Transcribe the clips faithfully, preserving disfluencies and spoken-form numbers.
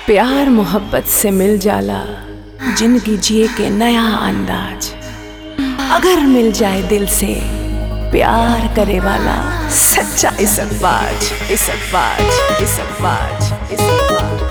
प्यार मोहब्बत से मिल जाला जिंदगी जिए के नया अंदाज। अगर मिल जाए दिल से प्यार करे वाला सच्चा इज़्ज़तबाज इज़्ज़तबाज इज़्ज़तबाज इज़्ज़तबाज।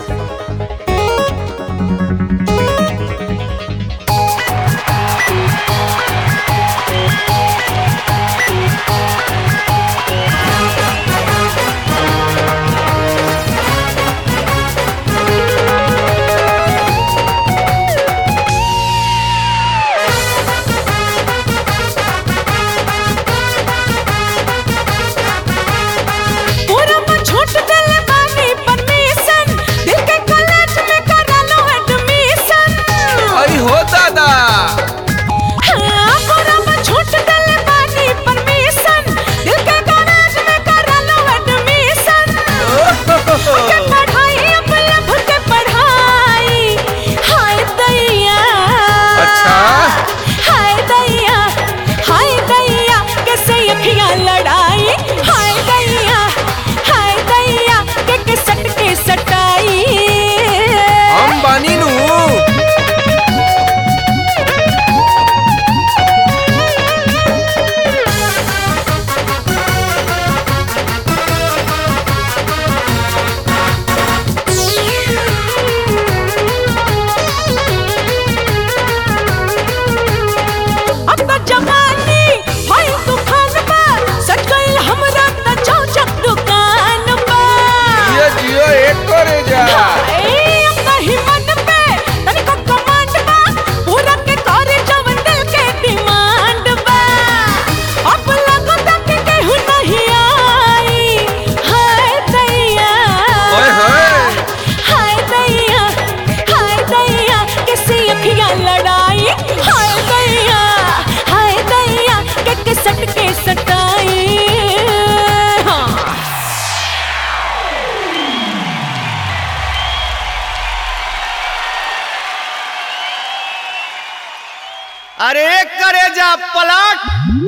अरे करेजा पलट।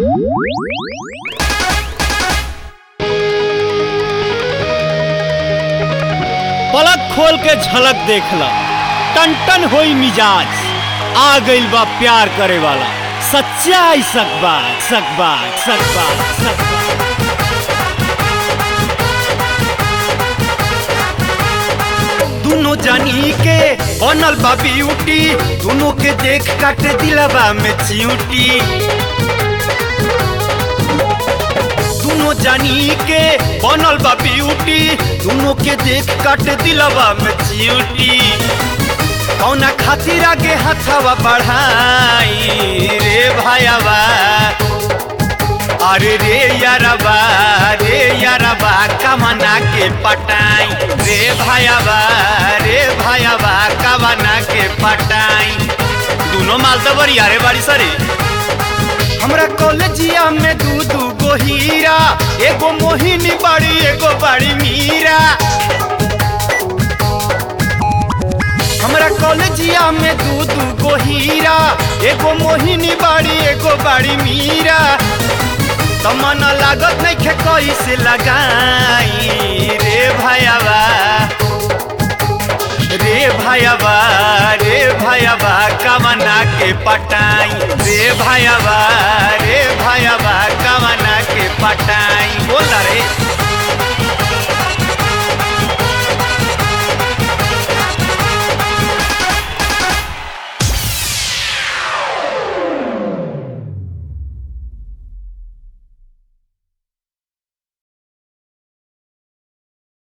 पलक खोल के झलक देखला, टन टन होई मिजाज। आ गइल बा प्यार करे वाला सच्चा इज़्ज़तबाज सकबाज सकबाज सकबाज। दोनों जानी के बनल बा ब्यूटी, दोनों के देख काट दिलवा में चियूटी। दोनों जानी के बनल बा ब्यूटी, दोनों के देख काट दिलवा में चियूटी। कौना खातिर आगे हथवा बढ़ाई रे भाईवा, अरे रे यारबा रे यारबा कमना के पटाई रे भाईवा रे भाईवा कमना के पटाई। दोनों माल तो बरिया रे बाड़ी सरे। हमरा कॉलेजिया में दू दू गो हीरा, एगो मोहिनी बाड़ी एगो बाड़ी मीरा। हमरा कॉलेजिया में दू दू गो हीरा, एगो मोहिनी बाड़ी एगो बाड़ी मीरा। तो मन लागत नहीं खे कैसे लगाई रे भाईवा रे भाईवा रे भाईवा कमना के पटाई रे भाईवा रे भाईवा